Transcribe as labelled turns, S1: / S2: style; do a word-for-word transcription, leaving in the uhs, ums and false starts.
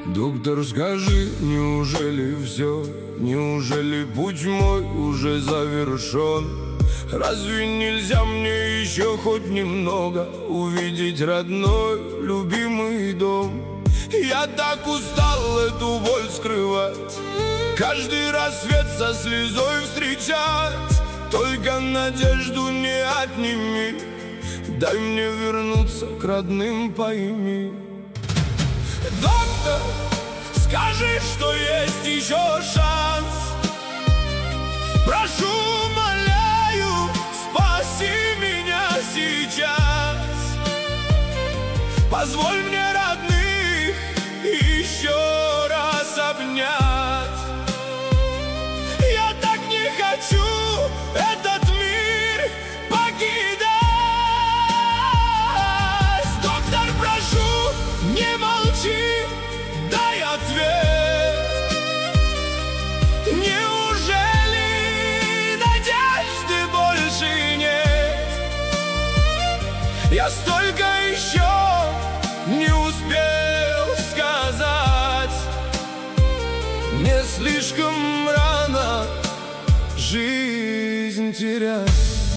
S1: Доктор, скажи, неужели все? Неужели путь мой уже завершен? Разве нельзя мне еще хоть немного увидеть родной, любимый дом? Я так устал эту боль скрывать, каждый рассвет со слезой встречать. Только надежду не отними, дай мне вернуться к родным, пойми. Доктор, скажи, что есть еще шанс. Прошу, умоляю, спаси меня сейчас. Позволь мне родных еще раз обнять. Я так не хочу этот мир покидать. Доктор, прошу, не молчи, дай ответ. Неужели надежды больше нет? Я столько еще не успел сказать. Не слишком рано жизнь терять.